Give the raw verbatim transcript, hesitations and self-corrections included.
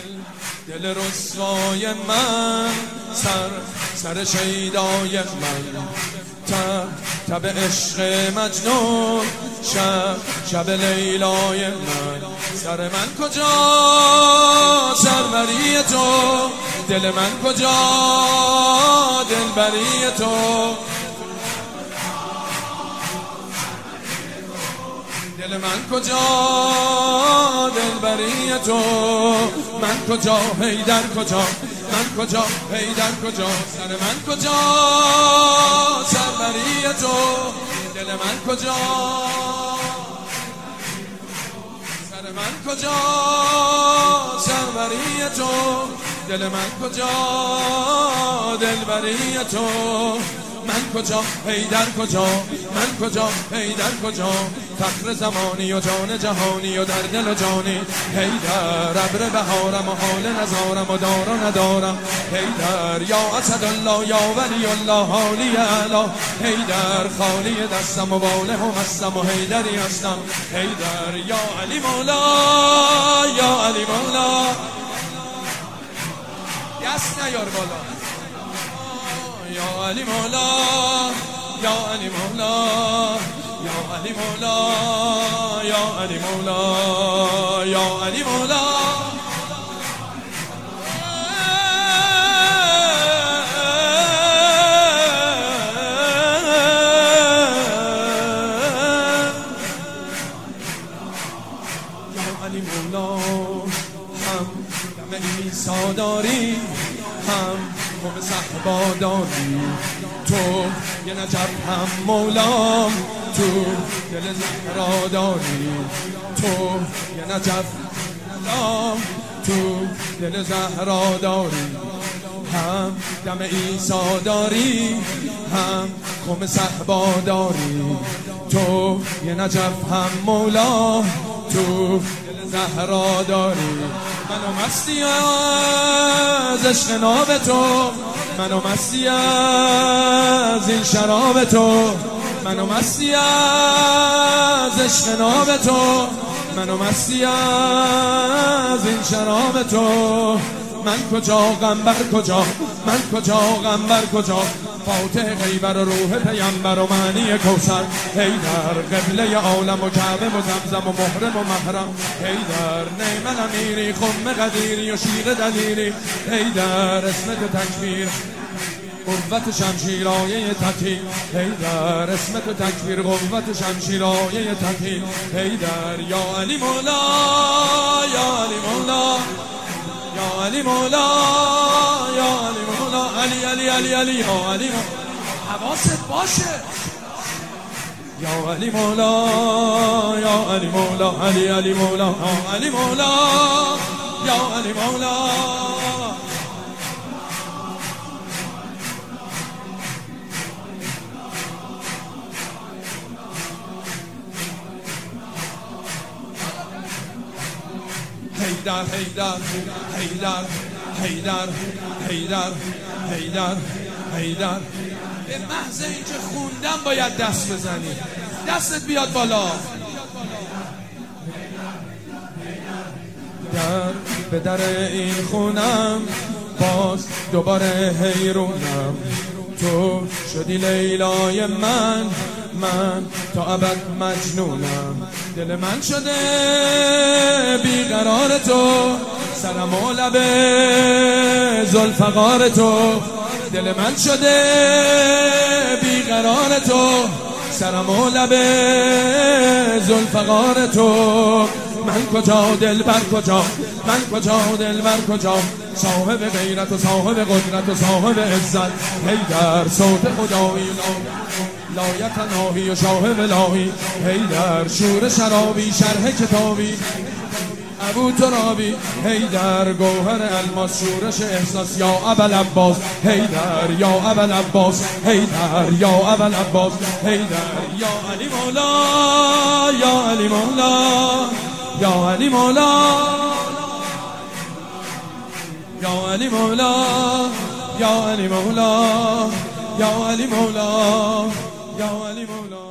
دل دل رسوای من، سر سر شیدای من، تب تب عشق مجنون، شب شب لیلای من. سر من کجا سربری تو، دل من کجا دلبری تو. دل من کجا دلبری تو، من کجا حیدر کجا، من کجا حیدر کجا. سر من کجا سربری تو، دل من کجا، سر من کجا سربری تو، دل من کجا دلبری تو. من کجا حیدر کجا، من کجا حیدر کجا. فخر زمانی و جان جهانی و در دل و جانی. حیدر ابر بهارم و حال نزارم و دار و ندارم. حیدر یا اسد الله یا ولی الله حالی اعلی. حیدر خالی دستم و باله و مستم و حیدری هستم. حیدر یا علی مولا یا علی مولا. دست نیار بالا. یا علی مولا یا علی مولا یا علی مولا یا علی مولا یا علی مولا. یا علی مولا هم دم عیسی داری، هم قوم صحبا داری. تو یه نجف هم مولام، تو دل زهرا داری. تو یه نجف مولام، تو دل زهرا داری. هم دم عیسی داری، هم قوم صحبا داری. تو یه نجف هم مولا، تو دل زهرا داری. منو مستی از عشق ناب تو، منو مستی از این شراب تو. منو مستی از عشق ناب تو، منو مستی از این شراب تو. من کجا غمبر کجا، من کجا غمبر کجا. فاتح غیبر و روح پیمبر و معنی کوثر. حیدر قبله عالم و کعبه و زمزم و محرم و محرم. حیدر نعم الامیری خم قدیری و شیر دلیری. حیدر اسم تو تکبیر قوت شمشیرایه تطهیر. حیدر اسم تو تکبیر قوت شمشیرایه تطهیر. حیدر یا علی مولا یا علی مولا یا علی مولا یا علی مولا. علی علی علی علی یا علی مولا. حواست باشه. یا علی مولا یا علی مولا علی علی مولا یا علی مولا یا علی مولا. حیدر حیدر حیدر حیدر حیدر حیدر حیدر. به محض اینکه خوندم باید دست بزنی. دستت بیاد بالا. در به در این خونم باز دوباره حیرونم. تو شدی لیلای من، من تا ابد مجنونم. دل من شده بیقرار تو، سرم و لب ذوالفقار تو. دل من شده بیقرار تو، سرم و لب ذوالفقار تو. من کجا دلبر کجا، من کجا دلبر کجا. صاحب غیرت و صاحب قدرت و صاحب عزت. حیدر صوت خدایی لایت ناهی و شاه الهی. حیدر شور شرابی شرح کتابی ابو ترابی. حیدر گوهر الماس شورش احساس یا ابوالعباس. حیدر یا ابوالعباس. حیدر یا ابوالعباس. حیدر یا علی مولا یا علی مولا یا علی مولا یا علی مولا یا علی مولا یا علی مولا یا علی مولا.